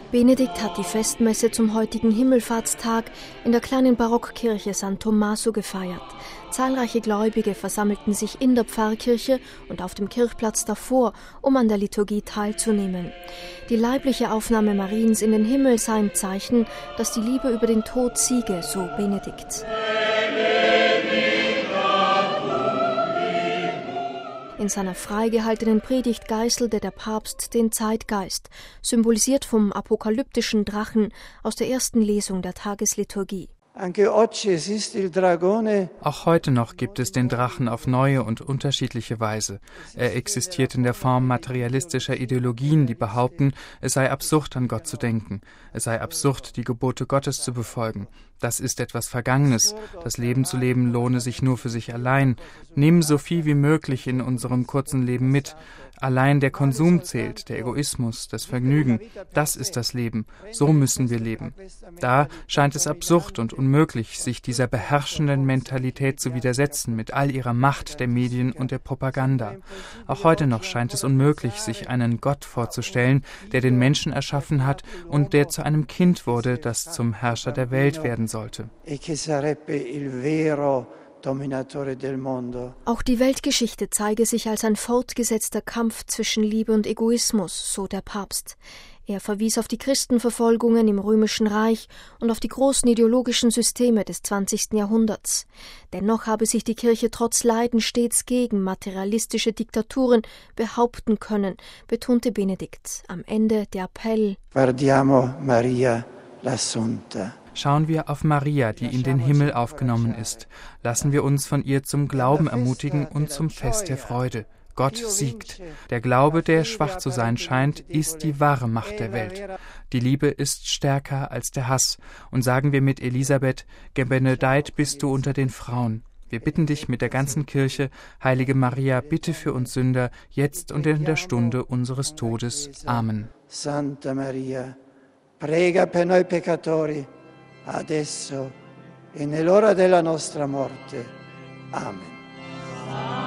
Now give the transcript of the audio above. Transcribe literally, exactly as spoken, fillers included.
Benedikt hat die Festmesse zum heutigen Himmelfahrtstag in der kleinen Barockkirche San Tommaso gefeiert. Zahlreiche Gläubige versammelten sich in der Pfarrkirche und auf dem Kirchplatz davor, um an der Liturgie teilzunehmen. Die leibliche Aufnahme Mariens in den Himmel sei ein Zeichen, dass die Liebe über den Tod siege, so Benedikt. In seiner freigehaltenen Predigt geißelte der Papst den Zeitgeist, symbolisiert vom apokalyptischen Drachen aus der ersten Lesung der Tagesliturgie. Auch heute noch gibt es den Drachen auf neue und unterschiedliche Weise. Er existiert in der Form materialistischer Ideologien, die behaupten, es sei absurd, an Gott zu denken. Es sei absurd, die Gebote Gottes zu befolgen. Das ist etwas Vergangenes. Das Leben zu leben lohne sich nur für sich allein. Nehmen so viel wie möglich in unserem kurzen Leben mit. Allein der Konsum zählt, der Egoismus, das Vergnügen. Das ist das Leben. So müssen wir leben. Da scheint es absurd und unmöglich, sich dieser beherrschenden Mentalität zu widersetzen mit all ihrer Macht der Medien und der Propaganda. Auch heute noch scheint es unmöglich, sich einen Gott vorzustellen, der den Menschen erschaffen hat und der zu einem Kind wurde, das zum Herrscher der Welt werden sollte. Auch die Weltgeschichte zeige sich als ein fortgesetzter Kampf zwischen Liebe und Egoismus, so der Papst. Er verwies auf die Christenverfolgungen im Römischen Reich und auf die großen ideologischen Systeme des zwanzigsten Jahrhunderts. Dennoch habe sich die Kirche trotz Leiden stets gegen materialistische Diktaturen behaupten können, betonte Benedikt. Am Ende der Appell: Guardiamo Maria l'Assunta. Schauen wir auf Maria, die in den Himmel aufgenommen ist. Lassen wir uns von ihr zum Glauben ermutigen und zum Fest der Freude. Gott siegt. Der Glaube, der schwach zu sein scheint, ist die wahre Macht der Welt. Die Liebe ist stärker als der Hass. Und sagen wir mit Elisabeth: Gebenedeit bist du unter den Frauen. Wir bitten dich mit der ganzen Kirche, Heilige Maria, bitte für uns Sünder, jetzt und in der Stunde unseres Todes. Amen. Santa Maria, prega per noi peccatori, adesso e nell'ora della nostra morte. Amen.